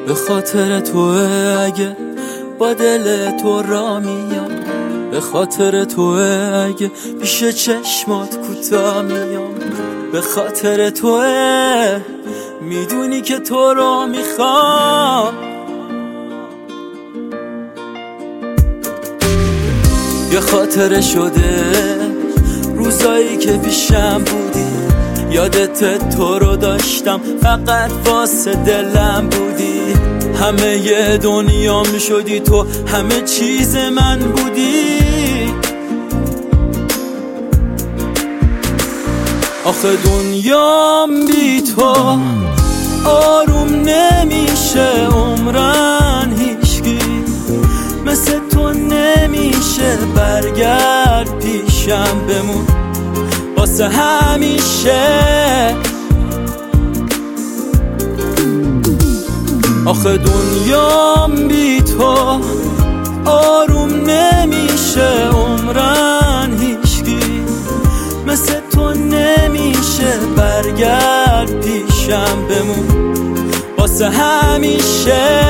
به خاطر تو اگه با دل تو را میام، به خاطر تو اگه پیش چشمات کوتاه میام، به خاطر تو میدونی که تو رو میخوام. یه خاطره شده روزایی که پیشم بودی، یادت تو رو داشتم فقط واسه دلم بودی، همه ی دنیام شدی تو، همه چیز من بودی. آخه دنیام بی تو آروم نمیشه، عمرن هیچکی مثل تو نمیشه، برگرد پیشم بمون واسه همیشه. آخه دنیام بی تو آروم نمیشه، عمرن هیچکی مثل تو نمیشه، برگرد پیشم بمون واسه همیشه.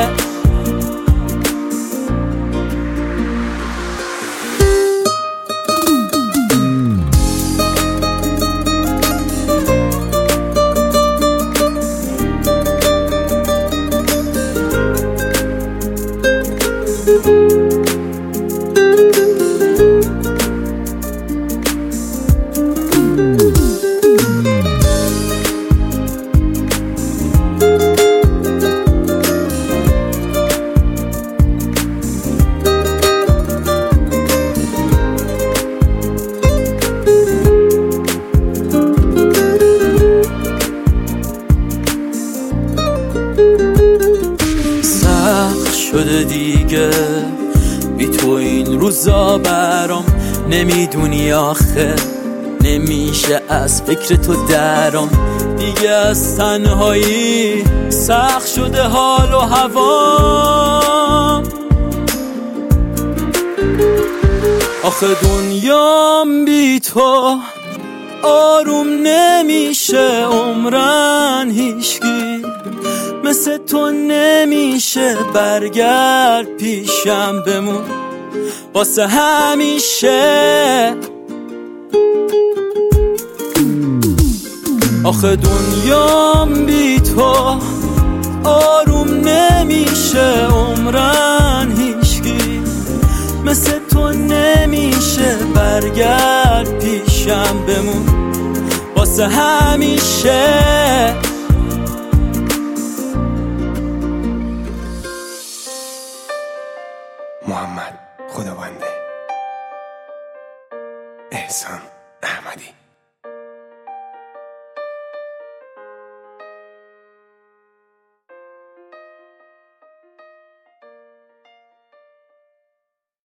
سخت شده دیگه بی تو این روزا برام، نمیدونی آخه نمیشه از فکر تو درام، دیگه از تنهایی سخت شده حال و هوام. آخه دنیام بی تو آروم نمیشه، عمرن هیچکی مثل تو نمیشه، برگرد پیشم بمون واسه همیشه. آخه دنیام بی تو آروم نمیشه، عمرن هیچکی مثل تو نمیشه، برگرد پیشم بمون واسه همیشه. محمد خداونده احسان.